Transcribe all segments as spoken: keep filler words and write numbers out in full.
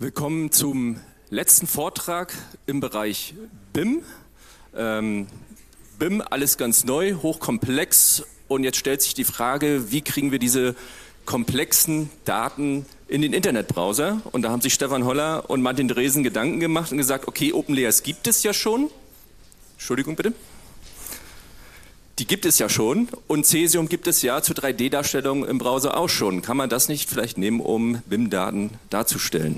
Willkommen zum letzten Vortrag im Bereich B I M. Ähm, B I M, alles ganz neu, hochkomplex, und jetzt stellt sich die Frage, wie kriegen wir diese komplexen Daten in den Internetbrowser? Und da haben sich Stefan Holler und Martin Dresen Gedanken gemacht und gesagt, okay, OpenLayers gibt es ja schon. Entschuldigung bitte. Die gibt es ja schon, und Cesium gibt es ja zur drei D-Darstellung im Browser auch schon. Kann man das nicht vielleicht nehmen, um B I M-Daten darzustellen?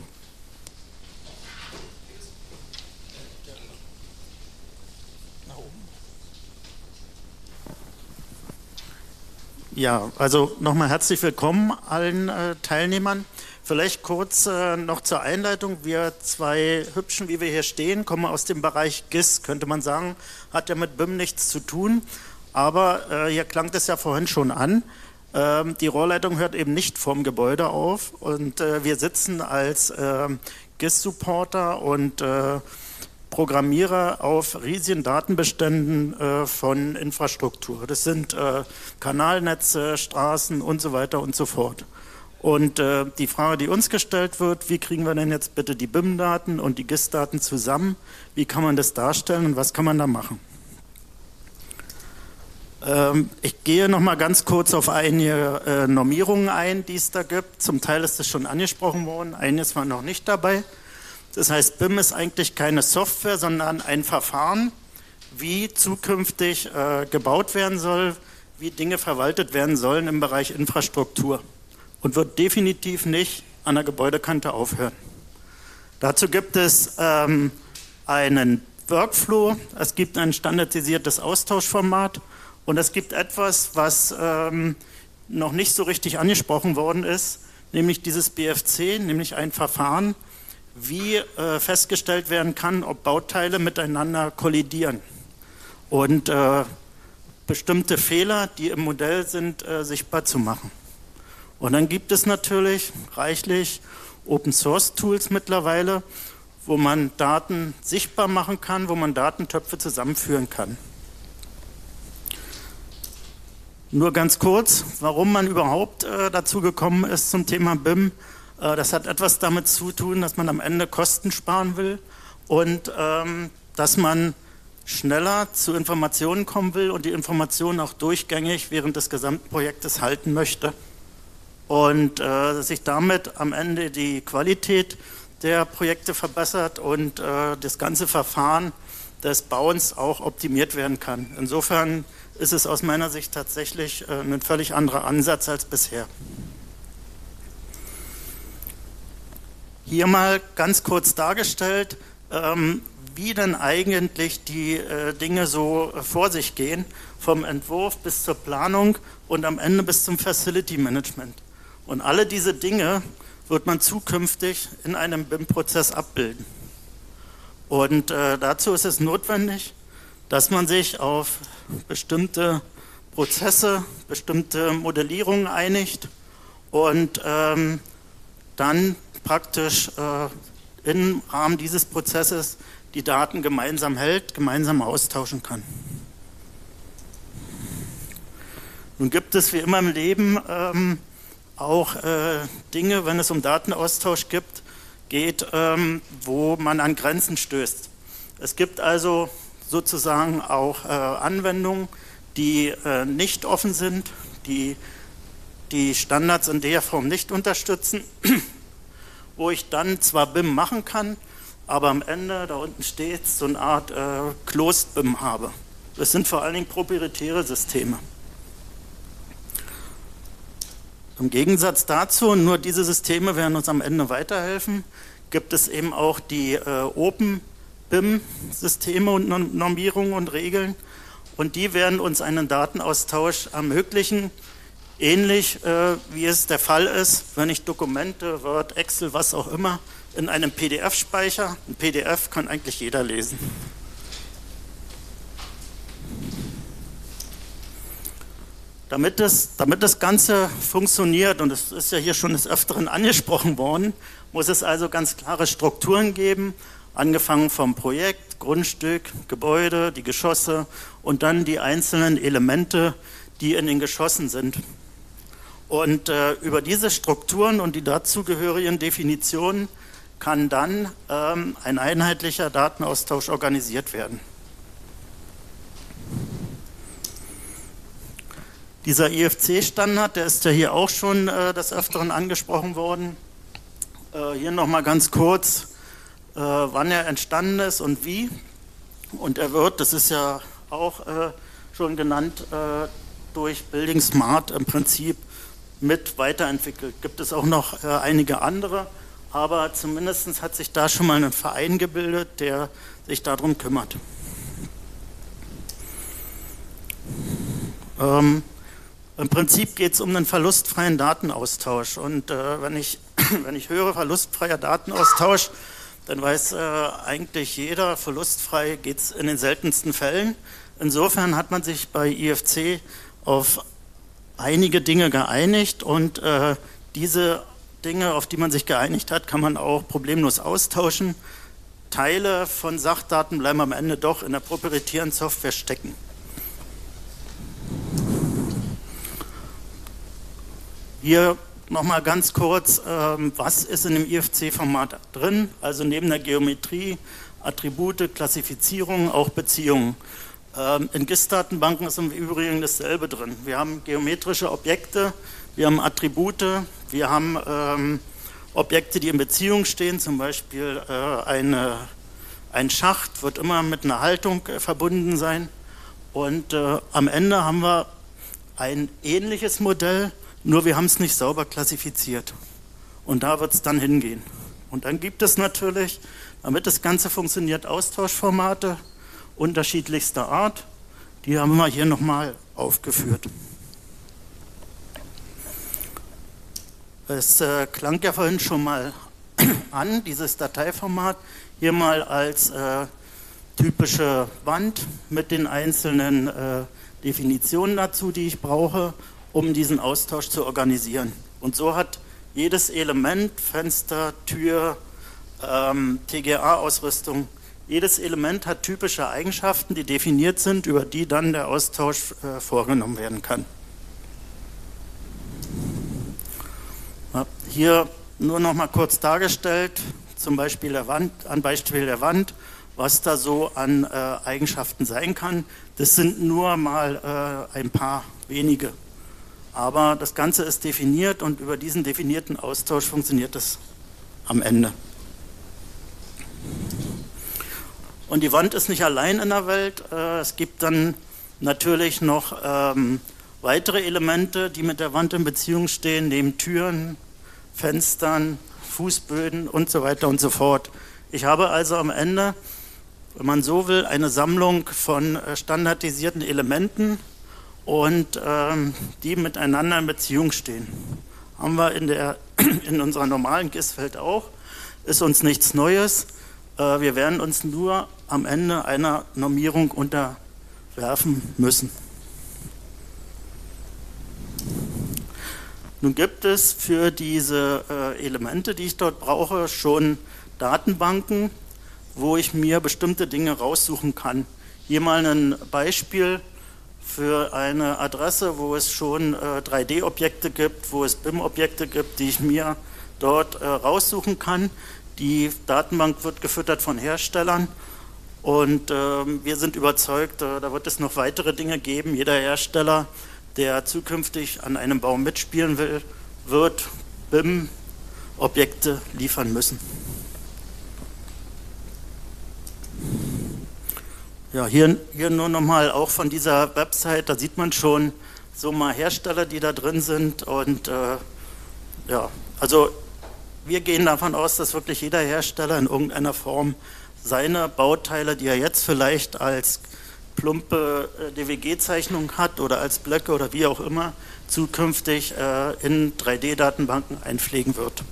Ja, also nochmal herzlich willkommen allen äh, Teilnehmern. Vielleicht kurz äh, noch zur Einleitung. Wir zwei Hübschen, wie wir hier stehen, kommen aus dem Bereich G I S, könnte man sagen, hat ja mit B I M nichts zu tun. Aber äh, hier klang das ja vorhin schon an. Ähm, die Rohrleitung hört eben nicht vorm Gebäude auf, und äh, wir sitzen als äh, G I S-Supporter und äh, Programmierer auf riesigen Datenbeständen äh, von Infrastruktur. Das sind äh, Kanalnetze, Straßen und so weiter und so fort. Und äh, die Frage, die uns gestellt wird, wie kriegen wir denn jetzt bitte die B I M-Daten und die G I S-Daten zusammen? Wie kann man das darstellen und was kann man da machen? Ähm, ich gehe noch mal ganz kurz auf einige äh, Normierungen ein, die es da gibt. Zum Teil ist das schon angesprochen worden, eines war noch nicht dabei. Das heißt, B I M ist eigentlich keine Software, sondern ein Verfahren, wie zukünftig äh, gebaut werden soll, wie Dinge verwaltet werden sollen im Bereich Infrastruktur, und wird definitiv nicht an der Gebäudekante aufhören. Dazu gibt es ähm, einen Workflow, es gibt ein standardisiertes Austauschformat, und es gibt etwas, was ähm, noch nicht so richtig angesprochen worden ist, nämlich dieses B F C, nämlich ein Verfahren, wie äh, festgestellt werden kann, ob Bauteile miteinander kollidieren und äh, bestimmte Fehler, die im Modell sind, äh, sichtbar zu machen. Und dann gibt es natürlich reichlich Open-Source-Tools mittlerweile, wo man Daten sichtbar machen kann, wo man Datentöpfe zusammenführen kann. Nur ganz kurz, warum man überhaupt äh, dazu gekommen ist zum Thema B I M. Das hat etwas damit zu tun, dass man am Ende Kosten sparen will und ähm, dass man schneller zu Informationen kommen will und die Informationen auch durchgängig während des gesamten Projektes halten möchte. Und äh, sich damit am Ende die Qualität der Projekte verbessert und äh, das ganze Verfahren des Bauens auch optimiert werden kann. Insofern ist es aus meiner Sicht tatsächlich äh, ein völlig anderer Ansatz als bisher. Hier mal ganz kurz dargestellt, ähm, wie denn eigentlich die äh, Dinge so äh, vor sich gehen, vom Entwurf bis zur Planung und am Ende bis zum Facility Management. Und alle diese Dinge wird man zukünftig in einem B I M-Prozess abbilden. Und äh, dazu ist es notwendig, dass man sich auf bestimmte Prozesse, bestimmte Modellierungen einigt und ähm, dann praktisch äh, im Rahmen dieses Prozesses die Daten gemeinsam hält, gemeinsam austauschen kann. Nun gibt es wie immer im Leben ähm, auch äh, Dinge, wenn es um Datenaustausch gibt, geht, ähm, wo man an Grenzen stößt. Es gibt also sozusagen auch äh, Anwendungen, die äh, nicht offen sind, die die Standards in der Form nicht unterstützen, wo ich dann zwar B I M machen kann, aber am Ende, da unten steht, so eine Art äh, Closed B I M habe. Das sind vor allen Dingen proprietäre Systeme. Im Gegensatz dazu, nur diese Systeme werden uns am Ende weiterhelfen, gibt es eben auch die äh, Open B I M-Systeme und Normierungen und Regeln, und die werden uns einen Datenaustausch ermöglichen, ähnlich äh, wie es der Fall ist, wenn ich Dokumente, Word, Excel, was auch immer, in einem P D F speichere. Ein P D F kann eigentlich jeder lesen. Damit das, damit das Ganze funktioniert, und es ist ja hier schon des Öfteren angesprochen worden, muss es also ganz klare Strukturen geben, angefangen vom Projekt, Grundstück, Gebäude, die Geschosse und dann die einzelnen Elemente, die in den Geschossen sind. Und äh, über diese Strukturen und die dazugehörigen Definitionen kann dann ähm, ein einheitlicher Datenaustausch organisiert werden. Dieser I F C-Standard, der ist ja hier auch schon äh, des Öfteren angesprochen worden. Äh, hier nochmal ganz kurz, äh, wann er entstanden ist und wie. Und er wird, das ist ja auch äh, schon genannt, äh, durch Building Smart im Prinzip mit weiterentwickelt. Gibt es auch noch äh, einige andere, aber zumindest hat sich da schon mal ein Verein gebildet, der sich darum kümmert. Ähm, Im Prinzip geht es um einen verlustfreien Datenaustausch. Und äh, wenn ich, wenn ich höre verlustfreier Datenaustausch, dann weiß äh, eigentlich jeder, verlustfrei geht es in den seltensten Fällen. Insofern hat man sich bei I F C auf einige Dinge geeinigt und äh, diese Dinge, auf die man sich geeinigt hat, kann man auch problemlos austauschen. Teile von Sachdaten bleiben am Ende doch in der proprietären Software stecken. Hier nochmal ganz kurz, ähm, was ist in dem I F C-Format drin? Also neben der Geometrie, Attribute, Klassifizierung, auch Beziehungen. Ähm, in G I S-Datenbanken ist im Übrigen dasselbe drin. Wir haben geometrische Objekte, wir haben Attribute, wir haben ähm, Objekte, die in Beziehung stehen, zum Beispiel äh, eine, ein Schacht wird immer mit einer Haltung äh, verbunden sein. Und äh, am Ende haben wir ein ähnliches Modell, nur wir haben es nicht sauber klassifiziert. Und da wird es dann hingehen. Und dann gibt es natürlich, damit das Ganze funktioniert, Austauschformate unterschiedlichster Art. Die haben wir hier nochmal aufgeführt. Es äh, klang ja vorhin schon mal an, dieses Dateiformat, hier mal als äh, typische Wand mit den einzelnen äh, Definitionen dazu, die ich brauche, um diesen Austausch zu organisieren. Und so hat jedes Element, Fenster, Tür, ähm, T G A-Ausrüstung, jedes Element hat typische Eigenschaften, die definiert sind, über die dann der Austausch äh, vorgenommen werden kann. Ja, hier nur noch mal kurz dargestellt, zum Beispiel der Wand, an Beispiel der Wand, was da so an äh, Eigenschaften sein kann. Das sind nur mal äh, ein paar wenige. Aber das Ganze ist definiert und über diesen definierten Austausch funktioniert es am Ende. Und die Wand ist nicht allein in der Welt. Es gibt dann natürlich noch ähm, weitere Elemente, die mit der Wand in Beziehung stehen, neben Türen, Fenstern, Fußböden und so weiter und so fort. Ich habe also am Ende, wenn man so will, eine Sammlung von standardisierten Elementen, und ähm, die miteinander in Beziehung stehen. Haben wir in, der, in unserer normalen G I S-Welt auch. Ist uns nichts Neues. Äh, wir werden uns nur am Ende einer Normierung unterwerfen müssen. Nun gibt es für diese äh, Elemente, die ich dort brauche, schon Datenbanken, wo ich mir bestimmte Dinge raussuchen kann. Hier mal ein Beispiel für eine Adresse, wo es schon äh, drei D Objekte gibt, wo es B I M Objekte gibt, die ich mir dort äh, raussuchen kann. Die Datenbank wird gefüttert von Herstellern und äh, wir sind überzeugt, äh, da wird es noch weitere Dinge geben. Jeder Hersteller, der zukünftig an einem Bau mitspielen will, wird B I M Objekte liefern müssen. Ja, hier, hier nur nochmal auch von dieser Website, da sieht man schon so mal Hersteller, die da drin sind. Und äh, ja, also wir gehen davon aus, dass wirklich jeder Hersteller in irgendeiner Form seine Bauteile, die er jetzt vielleicht als plumpe äh, D W G-Zeichnung hat oder als Blöcke oder wie auch immer, zukünftig äh, in drei D Datenbanken einpflegen wird.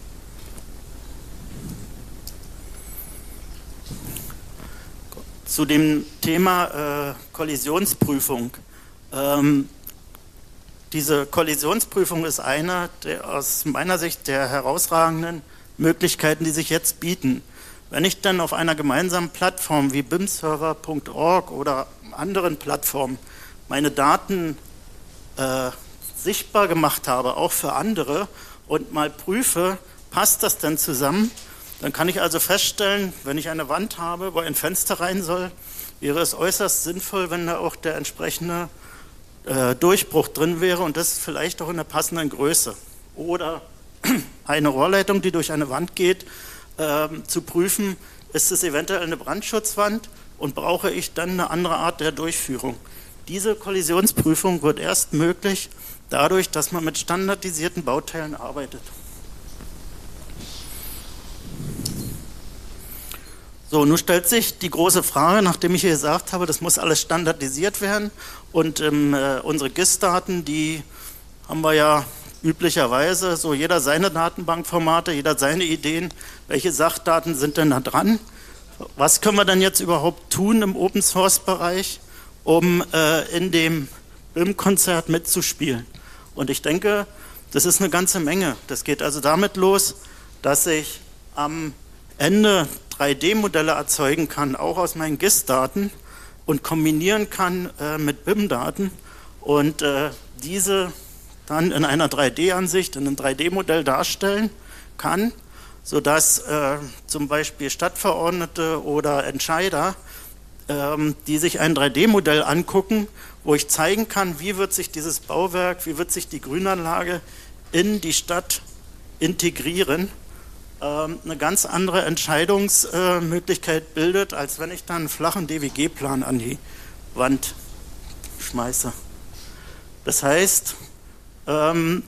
Zu dem Thema äh, Kollisionsprüfung. Ähm, diese Kollisionsprüfung ist eine der, aus meiner Sicht der herausragenden Möglichkeiten, die sich jetzt bieten. Wenn ich dann auf einer gemeinsamen Plattform wie bimserver punkt org oder anderen Plattformen meine Daten äh, sichtbar gemacht habe, auch für andere, und mal prüfe, passt das denn zusammen, Dann kann ich also feststellen, wenn ich eine Wand habe, wo ein Fenster rein soll, wäre es äußerst sinnvoll, wenn da auch der entsprechende äh, Durchbruch drin wäre und das vielleicht auch in der passenden Größe. Oder eine Rohrleitung, die durch eine Wand geht, äh, zu prüfen, ist es eventuell eine Brandschutzwand und brauche ich dann eine andere Art der Durchführung. Diese Kollisionsprüfung wird erst möglich dadurch, dass man mit standardisierten Bauteilen arbeitet. So, nun stellt sich die große Frage, nachdem ich hier gesagt habe, das muss alles standardisiert werden und ähm, äh, unsere G I S-Daten, die haben wir ja üblicherweise, so jeder seine Datenbankformate, jeder seine Ideen, welche Sachdaten sind denn da dran? Was können wir denn jetzt überhaupt tun im Open-Source-Bereich, um äh, in dem B I M-Konzert mitzuspielen? Und ich denke, das ist eine ganze Menge. Das geht also damit los, dass ich am Ende drei D Modelle erzeugen kann, auch aus meinen G I S-Daten und kombinieren kann äh, mit B I M-Daten und äh, diese dann in einer drei D Ansicht, in einem drei D Modell darstellen kann, sodass äh, zum Beispiel Stadtverordnete oder Entscheider, ähm, die sich ein drei D Modell angucken, wo ich zeigen kann, wie wird sich dieses Bauwerk, wie wird sich die Grünanlage in die Stadt integrieren, eine ganz andere Entscheidungsmöglichkeit bildet, als wenn ich dann einen flachen D W G-Plan an die Wand schmeiße. Das heißt, ähm,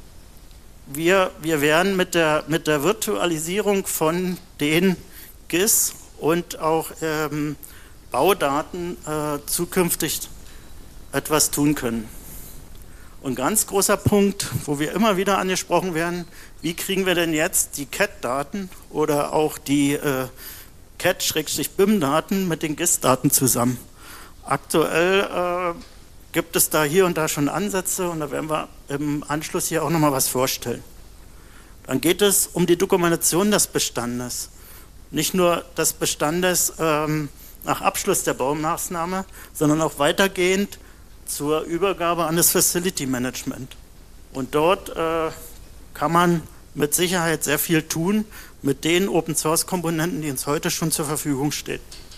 wir, wir werden mit der, mit der Virtualisierung von den G I S und auch ähm, Baudaten äh, zukünftig etwas tun können. Und ganz großer Punkt, wo wir immer wieder angesprochen werden, wie kriegen wir denn jetzt die C A D-Daten oder auch die äh, C A D-B I M-Daten mit den G I S-Daten zusammen? Aktuell äh, gibt es da hier und da schon Ansätze und da werden wir im Anschluss hier auch nochmal was vorstellen. Dann geht es um die Dokumentation des Bestandes. Nicht nur des Bestandes ähm, nach Abschluss der Baumaßnahme, sondern auch weitergehend zur Übergabe an das Facility Management. Und dort äh, kann man mit Sicherheit sehr viel tun mit den Open-Source-Komponenten, die uns heute schon zur Verfügung stehen.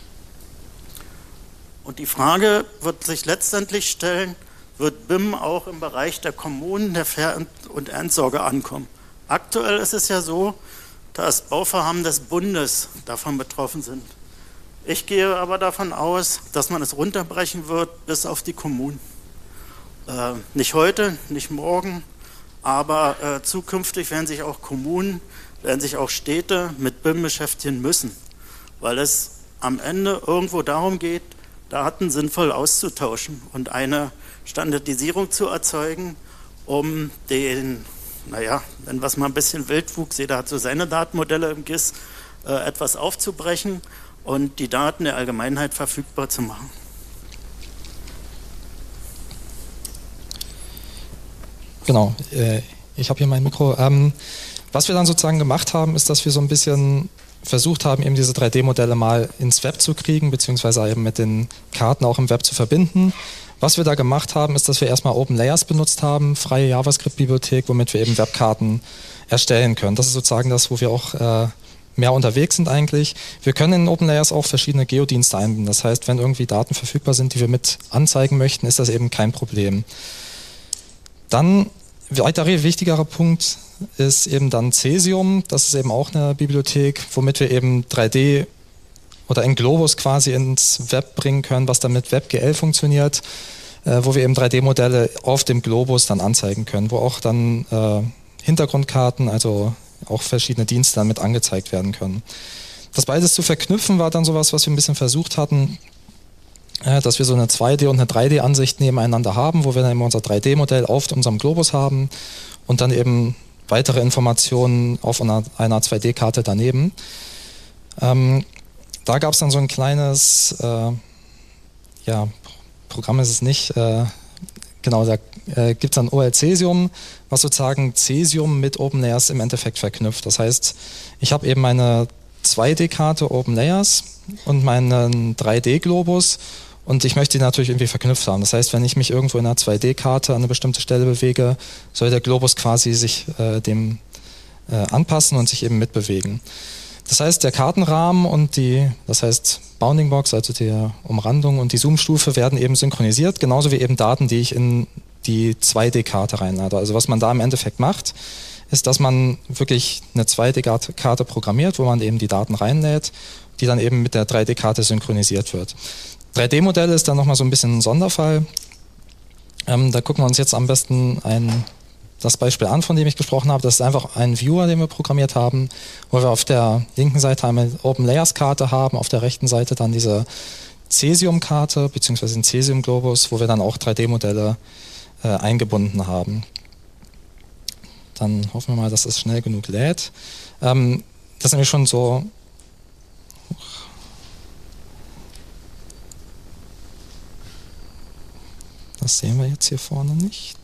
Und die Frage wird sich letztendlich stellen, wird B I M auch im Bereich der Kommunen, der Ver- und Entsorge ankommen? Aktuell ist es ja so, dass Bauvorhaben des Bundes davon betroffen sind. Ich gehe aber davon aus, dass man es runterbrechen wird bis auf die Kommunen. Äh, nicht heute, nicht morgen, aber äh, zukünftig werden sich auch Kommunen, werden sich auch Städte mit B I M beschäftigen müssen, weil es am Ende irgendwo darum geht, Daten sinnvoll auszutauschen und eine Standardisierung zu erzeugen, um den, naja, wenn was mal ein bisschen Wildwuchs, jeder hat so seine Datenmodelle im G I S, äh, etwas aufzubrechen und die Daten der Allgemeinheit verfügbar zu machen. Genau, äh, ich habe hier mein Mikro. Ähm, was wir dann sozusagen gemacht haben, ist, dass wir so ein bisschen versucht haben, eben diese drei D Modelle mal ins Web zu kriegen, beziehungsweise eben mit den Karten auch im Web zu verbinden. Was wir da gemacht haben, ist, dass wir erstmal OpenLayers benutzt haben, freie JavaScript-Bibliothek, womit wir eben Webkarten erstellen können. Das ist sozusagen das, wo wir auch äh, mehr unterwegs sind eigentlich. Wir können in OpenLayers auch verschiedene Geodienste einbinden. Das heißt, wenn irgendwie Daten verfügbar sind, die wir mit anzeigen möchten, ist das eben kein Problem. Dann, weiterer wichtigerer Punkt ist eben dann Cesium. Das ist eben auch eine Bibliothek, womit wir eben drei D oder ein Globus quasi ins Web bringen können, was dann mit WebGL funktioniert, äh, wo wir eben drei D Modelle auf dem Globus dann anzeigen können, wo auch dann äh, Hintergrundkarten, also auch verschiedene Dienste damit angezeigt werden können. Das beides zu verknüpfen war dann sowas, was wir ein bisschen versucht hatten, äh, dass wir so eine zwei D und eine drei D Ansicht nebeneinander haben, wo wir dann eben unser drei D Modell auf unserem Globus haben und dann eben weitere Informationen auf einer, einer zwei D Karte daneben. Ähm, da gab es dann so ein kleines, äh, ja, Programm ist es nicht, äh, genau, da äh, gibt es dann O L Cesium, was sozusagen Cesium mit OpenLayers im Endeffekt verknüpft. Das heißt, ich habe eben meine zwei D Karte OpenLayers und meinen drei D Globus und ich möchte die natürlich irgendwie verknüpft haben. Das heißt, wenn ich mich irgendwo in einer zwei D Karte an eine bestimmte Stelle bewege, soll der Globus quasi sich äh, dem äh, anpassen und sich eben mitbewegen. Das heißt, der Kartenrahmen und die, das heißt Bounding Box, also die Umrandung und die Zoom-Stufe werden eben synchronisiert, genauso wie eben Daten, die ich in die zwei D-Karte reinlade. Also was man da im Endeffekt macht, ist, dass man wirklich eine zwei D-Karte programmiert, wo man eben die Daten reinlädt, die dann eben mit der drei D-Karte synchronisiert wird. drei D-Modell ist dann nochmal so ein bisschen ein Sonderfall. Ähm, da gucken wir uns jetzt am besten ein, das Beispiel an, von dem ich gesprochen habe. Das ist einfach ein Viewer, den wir programmiert haben, wo wir auf der linken Seite eine Open Layers Karte haben, auf der rechten Seite dann diese Cesium-Karte, beziehungsweise den Cesium-Globus, wo wir dann auch drei D-Modelle äh, eingebunden haben. Dann hoffen wir mal, dass es schnell genug lädt. Ähm, das ist nämlich schon so... Das sehen wir jetzt hier vorne nicht.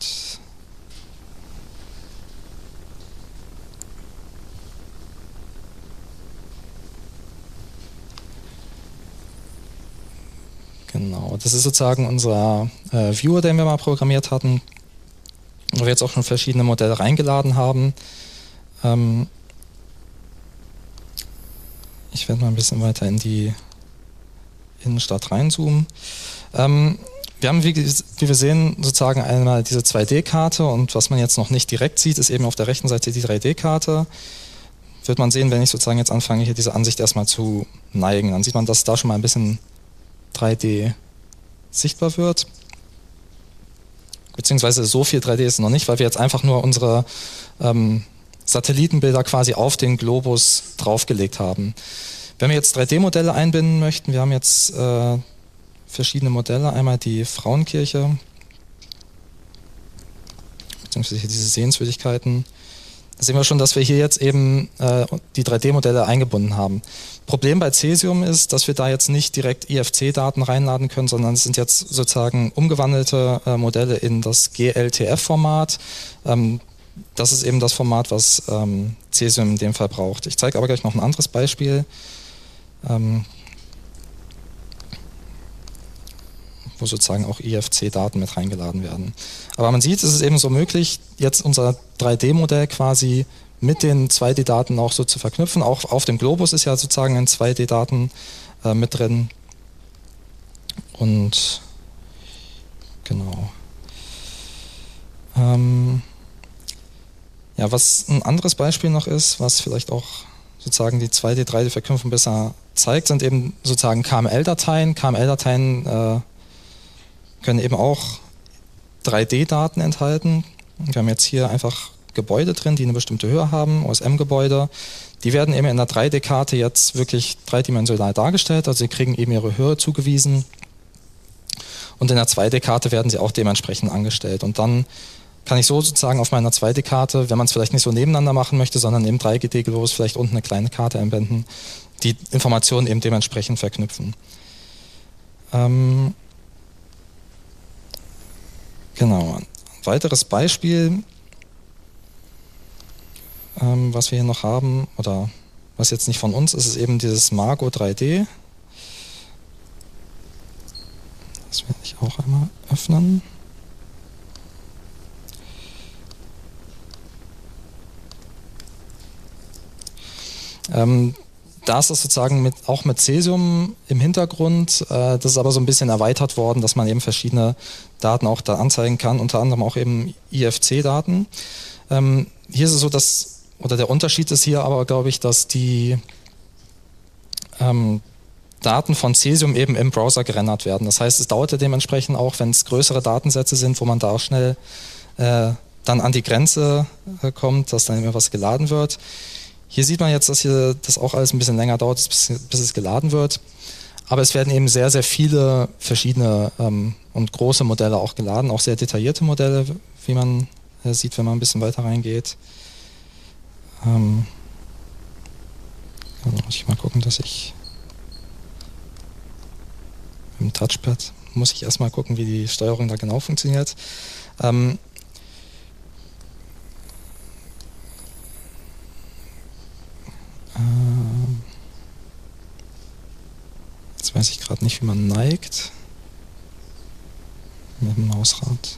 Genau, das ist sozusagen unser äh, Viewer, den wir mal programmiert hatten, wo wir jetzt auch schon verschiedene Modelle reingeladen haben. Ähm ich werde mal ein bisschen weiter in die Innenstadt reinzoomen. Ähm Wir haben, wie, wie wir sehen, sozusagen einmal diese zwei D-Karte und was man jetzt noch nicht direkt sieht, ist eben auf der rechten Seite die drei D-Karte. Wird man sehen, wenn ich sozusagen jetzt anfange, hier diese Ansicht erstmal zu neigen, dann sieht man, dass da schon mal ein bisschen drei D sichtbar wird. Beziehungsweise so viel drei D ist noch nicht, weil wir jetzt einfach nur unsere ähm, Satellitenbilder quasi auf den Globus draufgelegt haben. Wenn wir jetzt drei D-Modelle einbinden möchten, wir haben jetzt... Äh, verschiedene Modelle, einmal die Frauenkirche, beziehungsweise hier diese Sehenswürdigkeiten. Da sehen wir schon, dass wir hier jetzt eben äh, die drei D-Modelle eingebunden haben. Problem bei Cesium ist, dass wir da jetzt nicht direkt I F C-Daten reinladen können, sondern es sind jetzt sozusagen umgewandelte äh, Modelle in das G L T F-Format. Ähm, das ist eben das Format, was ähm, Cesium in dem Fall braucht. Ich zeige aber gleich noch ein anderes Beispiel. Ähm, wo sozusagen auch I F C-Daten mit reingeladen werden. Aber man sieht, es ist eben so möglich, jetzt unser drei D-Modell quasi mit den zwei D-Daten auch so zu verknüpfen. Auch auf dem Globus ist ja sozusagen ein zwei D-Daten äh, mit drin. Und genau. Ähm, ja, was ein anderes Beispiel noch ist, was vielleicht auch sozusagen die zwei D drei D-Verknüpfung besser zeigt, sind eben sozusagen K M L-Dateien. K M L-Dateien äh, können eben auch drei D-Daten enthalten. Wir haben jetzt hier einfach Gebäude drin, die eine bestimmte Höhe haben, O S M-Gebäude. Die werden eben in der drei D-Karte jetzt wirklich dreidimensional dargestellt, also sie kriegen eben ihre Höhe zugewiesen. Und in der zwei D-Karte werden sie auch dementsprechend angestellt. Und dann kann ich so sozusagen auf meiner zwei D-Karte, wenn man es vielleicht nicht so nebeneinander machen möchte, sondern im drei D-Globus vielleicht unten eine kleine Karte einbinden, die Informationen eben dementsprechend verknüpfen. Ähm Genau, ein weiteres Beispiel, ähm, was wir hier noch haben, oder was jetzt nicht von uns ist, ist eben dieses Margo drei D. Das werde ich auch einmal öffnen. Ähm, Da ist das sozusagen mit, auch mit Cesium im Hintergrund, äh, das ist aber so ein bisschen erweitert worden, dass man eben verschiedene Daten auch da anzeigen kann, unter anderem auch eben I F C-Daten. Ähm, hier ist es so, dass, oder der Unterschied ist hier aber, glaube ich, dass die ähm, Daten von Cesium eben im Browser gerendert werden. Das heißt, es dauerte dementsprechend auch, wenn es größere Datensätze sind, wo man da auch schnell äh, dann an die Grenze äh, kommt, dass dann immer was geladen wird. Hier sieht man jetzt, dass hier das auch alles ein bisschen länger dauert, bis, bis es geladen wird. Aber es werden eben sehr, sehr viele verschiedene ähm, und große Modelle auch geladen, auch sehr detaillierte Modelle, wie man äh, sieht, wenn man ein bisschen weiter reingeht. Ähm, ja, muss ich mal gucken, dass ich mit dem Touchpad muss ich erstmal gucken, wie die Steuerung da genau funktioniert. Ähm, Jetzt weiß ich gerade nicht, wie man neigt mit dem Mausrad.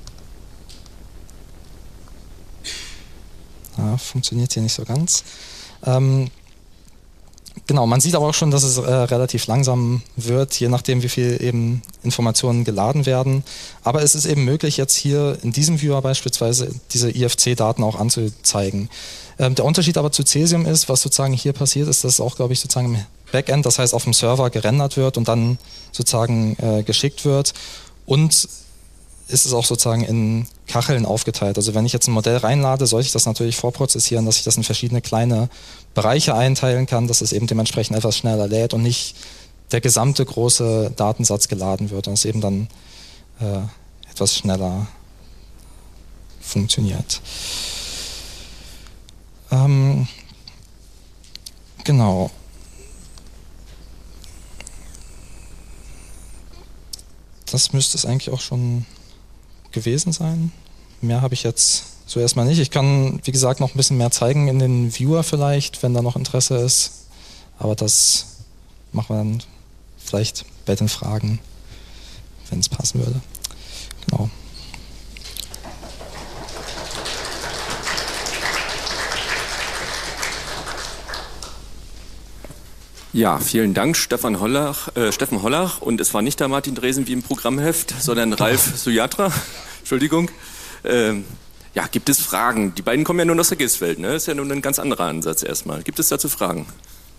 Ja, funktioniert hier nicht so ganz. Ähm, genau, man sieht aber auch schon, dass es äh, relativ langsam wird, je nachdem, wie viel eben Informationen geladen werden. Aber es ist eben möglich, jetzt hier in diesem Viewer beispielsweise diese I F C-Daten auch anzuzeigen. Ähm, der Unterschied aber zu Cesium ist, was sozusagen hier passiert ist, dass es auch, glaube ich, sozusagen im Backend, das heißt auf dem Server gerendert wird und dann sozusagen äh, geschickt wird. Und ist es auch sozusagen in Kacheln aufgeteilt. Also wenn ich jetzt ein Modell reinlade, sollte ich das natürlich vorprozessieren, dass ich das in verschiedene kleine Bereiche einteilen kann, dass es eben dementsprechend etwas schneller lädt und nicht der gesamte große Datensatz geladen wird und es eben dann äh, etwas schneller funktioniert. Ähm, genau. Das müsste es eigentlich auch schon gewesen sein. Mehr habe ich jetzt so erstmal nicht. Ich kann, wie gesagt, noch ein bisschen mehr zeigen in den Viewer vielleicht, wenn da noch Interesse ist. Aber das machen wir dann vielleicht bei den Fragen, wenn es passen würde. Genau. Ja, vielen Dank, Stefan Hollach, äh, Steffen Hollach. Und es war nicht der Martin Dresen wie im Programmheft, sondern Ralf Sujatra. Entschuldigung. Ähm, ja, gibt es Fragen? Die beiden kommen ja nur aus der GIS-Welt, ne? Ist ja nun ein ganz anderer Ansatz erstmal. Gibt es dazu Fragen?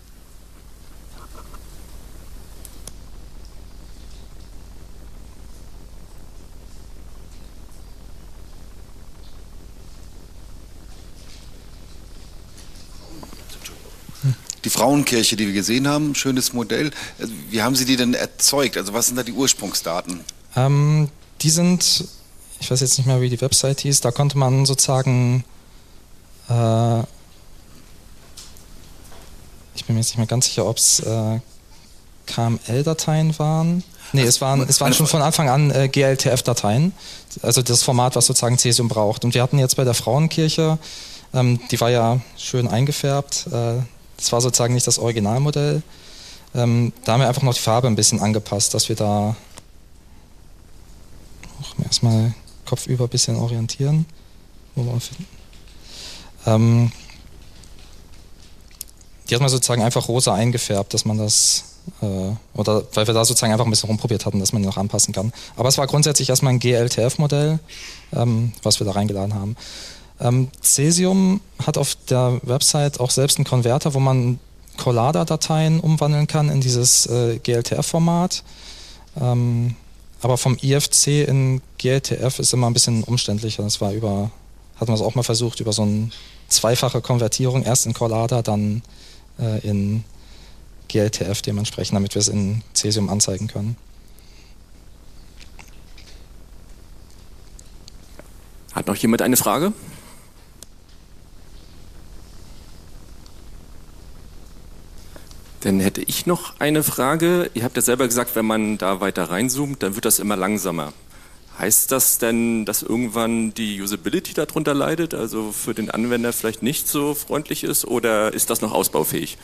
Die Frauenkirche, die wir gesehen haben, schönes Modell. Wie haben Sie die denn erzeugt? Also was sind da die Ursprungsdaten? Ähm, die sind, ich weiß jetzt nicht mehr, wie die Website hieß, da konnte man sozusagen, äh, ich bin mir jetzt nicht mehr ganz sicher, ob es äh, K M L-Dateien waren. Nee, es waren, es waren schon von Anfang an äh, G L T F-Dateien, also das Format, was sozusagen Cesium braucht. Und wir hatten jetzt bei der Frauenkirche, ähm, die war ja schön eingefärbt, äh, das war sozusagen nicht das Originalmodell. Ähm, da haben wir einfach noch die Farbe ein bisschen angepasst, dass wir da auch erstmal kopfüber ein bisschen orientieren. Wo wir finden. Ähm, die hat man sozusagen einfach rosa eingefärbt, dass man das, äh, oder weil wir da sozusagen einfach ein bisschen rumprobiert hatten, dass man noch anpassen kann. Aber es war grundsätzlich erstmal ein G L T F-Modell, ähm, was wir da reingeladen haben. Ähm, Cesium hat auf der Website auch selbst einen Konverter, wo man Collada-Dateien umwandeln kann in dieses äh, G L T F-Format. Ähm, aber vom I F C in G L T F ist immer ein bisschen umständlicher. Das war über, hatten wir es auch mal versucht, über so eine zweifache Konvertierung, erst in Collada, dann äh, in G L T F dementsprechend, damit wir es in Cesium anzeigen können. Hat noch jemand eine Frage? Dann hätte ich noch eine Frage. Ihr habt ja selber gesagt, wenn man da weiter reinzoomt, dann wird das immer langsamer. Heißt das denn, dass irgendwann die Usability darunter leidet, also für den Anwender vielleicht nicht so freundlich ist, oder ist das noch ausbaufähig?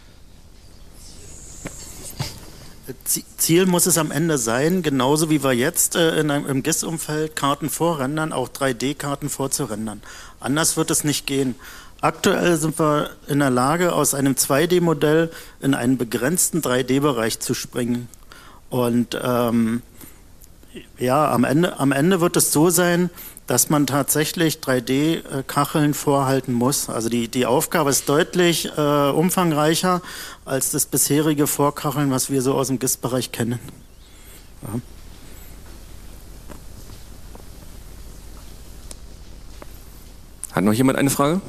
Ziel muss es am Ende sein, genauso wie wir jetzt äh, in einem, im G I S-Umfeld Karten vorrendern, auch drei D-Karten vorzurendern. Anders wird es nicht gehen. Aktuell sind wir in der Lage, aus einem zwei D-Modell in einen begrenzten drei D-Bereich zu springen. Und ähm, ja, am Ende, am Ende wird es so sein, dass man tatsächlich drei D-Kacheln vorhalten muss. Also die, die Aufgabe ist deutlich äh, umfangreicher als das bisherige Vorkacheln, was wir so aus dem G I S-Bereich kennen. Ja. Hat noch jemand eine Frage?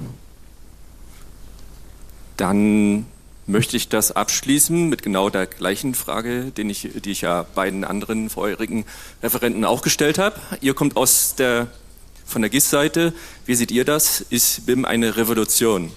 Dann möchte ich das abschließen mit genau der gleichen Frage, den ich, die ich ja beiden anderen vorherigen Referenten auch gestellt habe. Ihr kommt aus der, von der G I S-Seite. Wie seht ihr das? Ist B I M eine Revolution?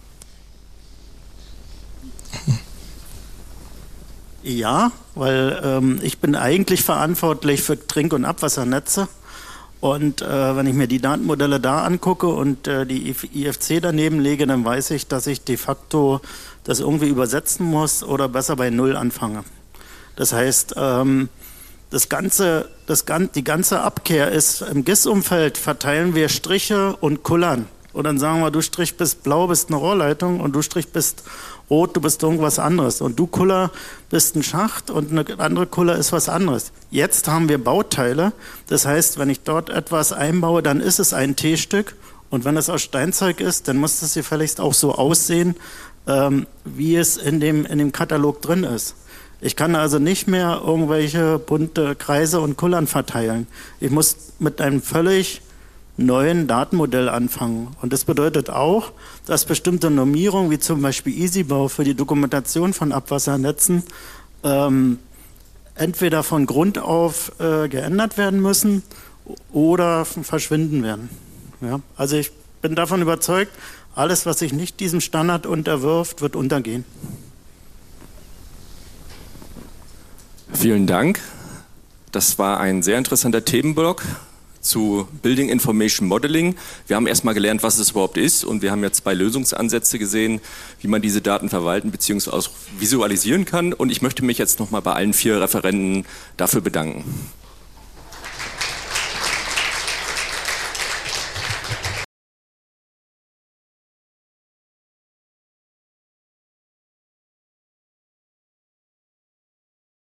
Ja, weil ähm, ich bin eigentlich verantwortlich für Trink- und Abwassernetze. Und äh, wenn ich mir die Datenmodelle da angucke und äh, die I F C daneben lege, dann weiß ich, dass ich de facto das irgendwie übersetzen muss oder besser bei Null anfange. Das heißt, ähm, das ganze, das, die ganze Abkehr ist, im G I S-Umfeld verteilen wir Striche und Kullern. Und dann sagen wir, du Strich bist blau, bist eine Rohrleitung und du Strich bist rot, du bist irgendwas anderes. Und du Kuller bist ein Schacht und eine andere Kuller ist was anderes. Jetzt haben wir Bauteile, das heißt, wenn ich dort etwas einbaue, dann ist es ein T-Stück. Und wenn es aus Steinzeug ist, dann muss das gefälligst auch so aussehen, ähm, wie es in dem, in dem Katalog drin ist. Ich kann also nicht mehr irgendwelche bunte Kreise und Kullern verteilen. Ich muss mit einem völlig neuen Datenmodell anfangen. Und das bedeutet auch, dass bestimmte Normierungen, wie zum Beispiel EasyBau für die Dokumentation von Abwassernetzen, ähm, entweder von Grund auf äh, geändert werden müssen oder verschwinden werden. Ja? Also ich bin davon überzeugt, alles, was sich nicht diesem Standard unterwirft, wird untergehen. Vielen Dank. Das war ein sehr interessanter Themenblock zu Building Information Modeling. Wir haben erstmal gelernt, was es überhaupt ist, und wir haben jetzt zwei Lösungsansätze gesehen, wie man diese Daten verwalten bzw. visualisieren kann. Und ich möchte mich jetzt nochmal bei allen vier Referenten dafür bedanken.